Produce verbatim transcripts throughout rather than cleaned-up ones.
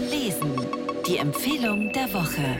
Lesen. Die Empfehlung der Woche.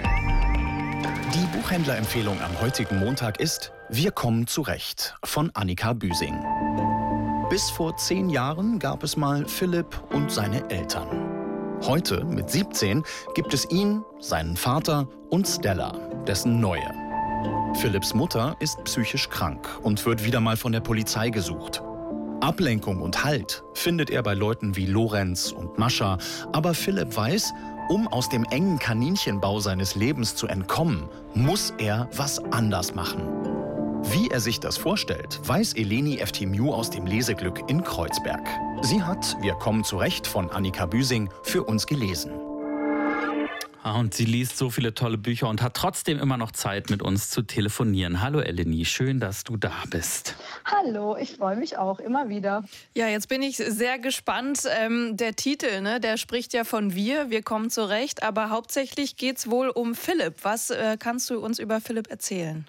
Die Buchhändlerempfehlung am heutigen Montag ist Wir kommen zurecht von Annika Büsing. Bis vor zehn Jahren gab es mal Philipp und seine Eltern. Heute, mit siebzehn, gibt es ihn, seinen Vater und Stella, dessen Neue. Philipps Mutter ist psychisch krank und wird wieder mal von der Polizei gesucht. Ablenkung und Halt findet er bei Leuten wie Lorenz und Mascha, aber Philipp weiß, um aus dem engen Kaninchenbau seines Lebens zu entkommen, muss er was anders machen. Wie er sich das vorstellt, weiß Eleni Eftimiou aus dem Leseglück in Kreuzberg. Sie hat Wir kommen zurecht von Annika Büsing für uns gelesen. Und sie liest so viele tolle Bücher und hat trotzdem immer noch Zeit, mit uns zu telefonieren. Hallo Eleni, schön, dass du da bist. Hallo, ich freue mich auch immer wieder. Ja, jetzt bin ich sehr gespannt. Ähm, der Titel, ne, der spricht ja von wir, wir kommen zurecht, aber hauptsächlich geht es wohl um Philipp. Was äh, kannst du uns über Philipp erzählen?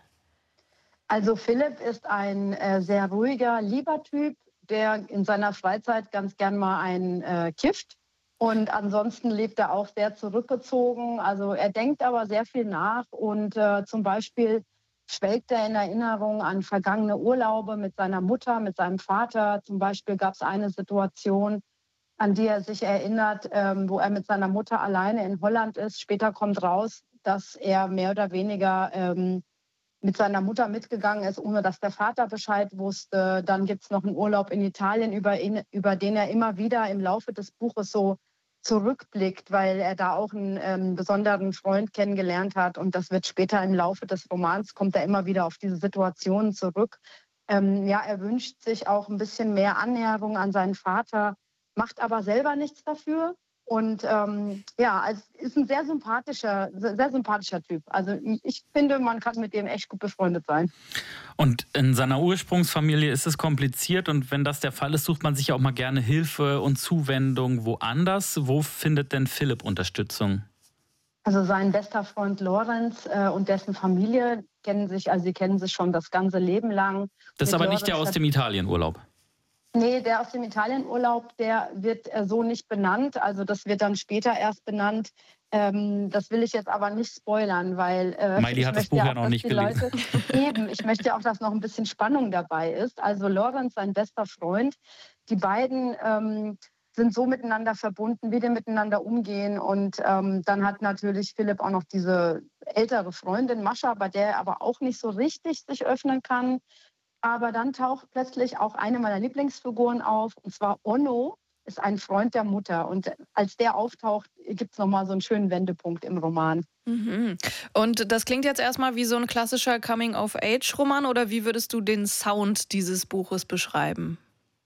Also Philipp ist ein äh, sehr ruhiger, lieber Typ, der in seiner Freizeit ganz gern mal einen äh, kifft. Und ansonsten lebt er auch sehr zurückgezogen. Also er denkt aber sehr viel nach und äh, zum Beispiel schwelgt er in Erinnerung an vergangene Urlaube mit seiner Mutter, mit seinem Vater. Zum Beispiel gab es eine Situation, an die er sich erinnert, ähm, wo er mit seiner Mutter alleine in Holland ist. Später kommt raus, dass er mehr oder weniger ähm, mit seiner Mutter mitgegangen ist, ohne dass der Vater Bescheid wusste. Dann gibt es noch einen Urlaub in Italien, über, ihn, über den er immer wieder im Laufe des Buches so zurückblickt, weil er da auch einen ähm, besonderen Freund kennengelernt hat. Und das wird später im Laufe des Romans, kommt er immer wieder auf diese Situationen zurück. Ähm, ja, er wünscht sich auch ein bisschen mehr Annäherung an seinen Vater, macht aber selber nichts dafür. Und ähm, ja, also ist ein sehr sympathischer, sehr sympathischer Typ. Also ich finde, man kann mit dem echt gut befreundet sein. Und in seiner Ursprungsfamilie ist es kompliziert und wenn das der Fall ist, sucht man sich auch mal gerne Hilfe und Zuwendung woanders. Wo findet denn Philipp Unterstützung? Also sein bester Freund Lorenz äh, und dessen Familie kennen sich, also sie kennen sich schon das ganze Leben lang. Das ist mit aber Lorenz nicht der aus dem Italienurlaub. Nee, der aus dem Italienurlaub, der wird äh, so nicht benannt. Also das wird dann später erst benannt. Ähm, das will ich jetzt aber nicht spoilern, weil äh, Miley hat das Buch ja, auch, ja noch nicht gelesen. Leute, eben, ich möchte auch, dass noch ein bisschen Spannung dabei ist. Also Lorenz, sein bester Freund, die beiden ähm, sind so miteinander verbunden, wie die miteinander umgehen. Und ähm, dann hat natürlich Philipp auch noch diese ältere Freundin Mascha, bei der er aber auch nicht so richtig sich öffnen kann. Aber dann taucht plötzlich auch eine meiner Lieblingsfiguren auf, und zwar Onno, ist ein Freund der Mutter. Und als der auftaucht, gibt es nochmal so einen schönen Wendepunkt im Roman. Mhm. Und das klingt jetzt erstmal wie so ein klassischer Coming-of-Age-Roman, oder wie würdest du den Sound dieses Buches beschreiben?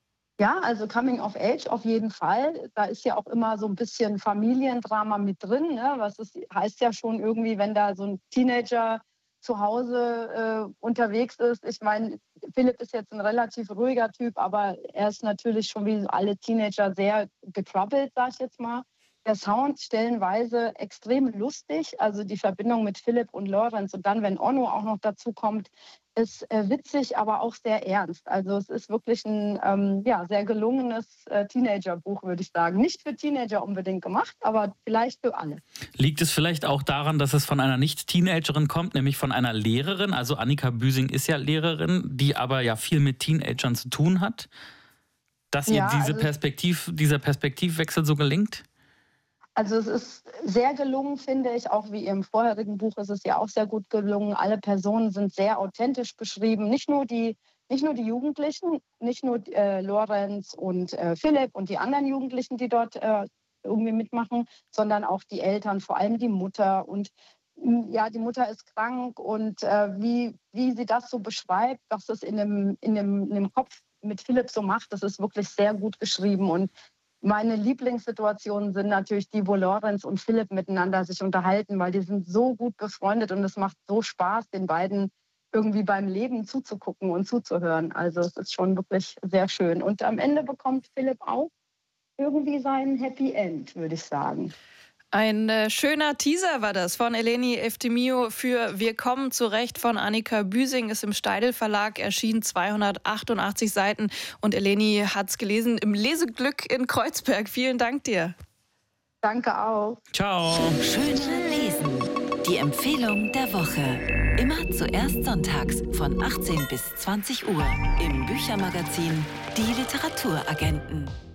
Ja, also Coming of Age auf jeden Fall. Da ist ja auch immer so ein bisschen Familiendrama mit drin. Ne? Was ist, heißt ja schon irgendwie, wenn da so ein Teenager zu Hause äh, unterwegs ist. Ich meine, Philipp ist jetzt ein relativ ruhiger Typ, aber er ist natürlich schon wie alle Teenager sehr getroubled, sag ich jetzt mal. Der Sound stellenweise extrem lustig, also die Verbindung mit Philipp und Lorenz und dann, wenn Onno auch noch dazu kommt, ist äh, witzig, aber auch sehr ernst. Also es ist wirklich ein ähm, ja, sehr gelungenes äh, Teenagerbuch, würde ich sagen. Nicht für Teenager unbedingt gemacht, aber vielleicht für alle. Liegt es vielleicht auch daran, dass es von einer Nicht-Teenagerin kommt, nämlich von einer Lehrerin? Also Annika Büsing ist ja Lehrerin, die aber ja viel mit Teenagern zu tun hat. Dass ihr Ja, diese also Perspektiv, dieser Perspektivwechsel so gelingt? Also es ist sehr gelungen, finde ich. Auch wie im vorherigen Buch ist es ja auch sehr gut gelungen. Alle Personen sind sehr authentisch beschrieben. Nicht nur die, nicht nur die Jugendlichen, nicht nur äh, Lorenz und äh, Philipp und die anderen Jugendlichen, die dort äh, irgendwie mitmachen, sondern auch die Eltern, vor allem die Mutter. Und ja, die Mutter ist krank und äh, wie, wie sie das so beschreibt, was es in dem, in, dem, in dem Kopf mit Philipp so macht, das ist wirklich sehr gut geschrieben. Und meine Lieblingssituationen sind natürlich die, wo Lorenz und Philipp miteinander sich unterhalten, weil die sind so gut befreundet und es macht so Spaß, den beiden irgendwie beim Leben zuzugucken und zuzuhören. Also es ist schon wirklich sehr schön. Und am Ende bekommt Philipp auch irgendwie sein Happy End, würde ich sagen. Ein äh, schöner Teaser war das von Eleni Eftimiou für Wir kommen zurecht von Annika Büsing, ist im Steidl Verlag erschienen, zweihundertachtundachtzig Seiten und Eleni hat's gelesen im Leseglück in Kreuzberg. Vielen Dank dir. Danke auch. Ciao. Schöne Lesen. Die Empfehlung der Woche. Immer zuerst sonntags von achtzehn bis zwanzig Uhr im Büchermagazin Die Literaturagenten.